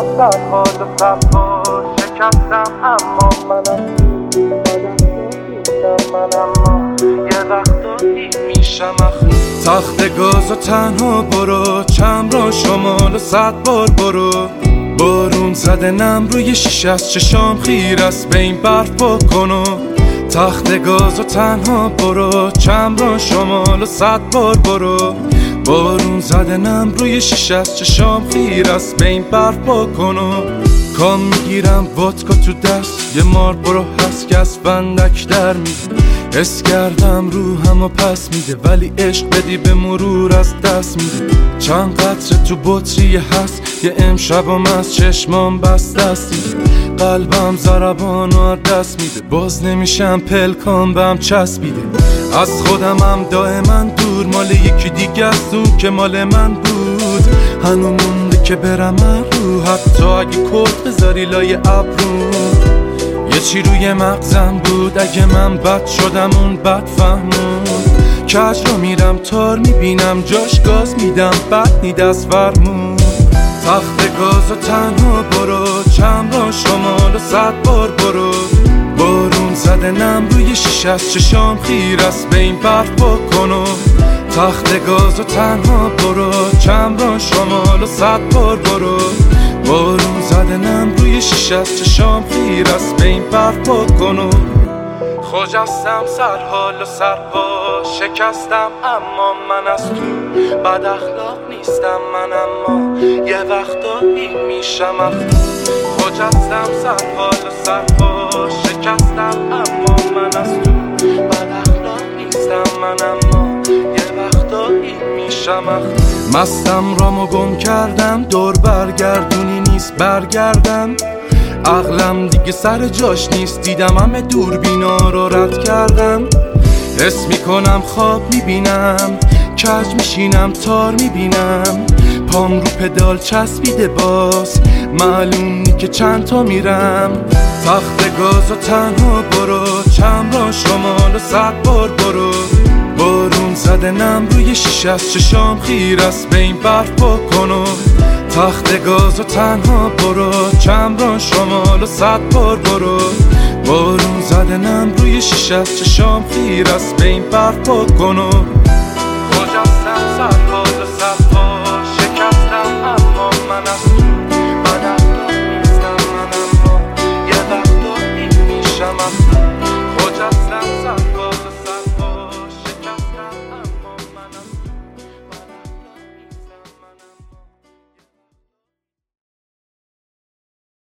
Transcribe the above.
سر حال و سرها شکستم، اما منم یه وقتایی میشم تخت گاز و تنها برو، چم را شمال و 100 بار برو. بارون زده نم روی شیشه از چشام خیر است، به این برف بکن و تخت گاز و تنها برو، چم را شمال و 100 بار برو. بارون زده نم روی شیشه از چشام خیر است، به این برف بکن و کام میگیرم ودکا تو دست، یه مار برو هست که از بندک در میده. حس کردم روحم و پس میده، ولی عشق بدی به مرور از دست میده. چند قطره تو بطری هست، یه امشبم از چشمام بست دستی. قلبم ضربان و دست میده، باز نمیشم پلکام بهم چسبیده. از خودمم دائما دور، مال یکی دیگه است اون که مال من بود. هنو مونده که برم رو، حتی اگه کت بذاری لای ابرو. یه چی روی مغزم بود، اگه من بد شدم اون بد فهمون. کج رو میرم تار میبینم جاش گاز میدم، بد نی دست فرمون. تخت گاز و تنها برو، چم را شمال و 100 بار برو. بارون زده نم روی شیشه از چشام خیر است، به این برف بکن و تخت گاز و تنها برو، چم را شمال و 100 بار برو. بارون زده نم روی شیشه از چشام خیر است، به این برف بکن و خجستم سر حال و سرپا شکستم، اما من از تو بد اخلاق نیستم من، اما یه وقتایی میشم اخلاق. خجستم سر حال و سرپا شکستم، اما من از تو بد اخلاق نیستم من، اما یه وقتایی میشم اخلاق. مستم رامو گم کردم، دور برگردونی نیست برگردم. عقلم دیگه سر جاش نیست، دیدم همه دوربینا رو رد کردم. حس میکنم خواب میبینم، کج میشینم تار میبینم. پام رو پدال چسبیده باز، معلوم نی که چند تا میرم. تخت گاز و تنها برو، چم را شمال و 100 بار برو. بارون زده نم روی شیشه از چشام خیر است، به این برف بکن و تخت گاز و تنها برو، چم را شمال و 100 بار برو. بارون زده نم روی شیشه از چشام خیر است، به این برف بکن و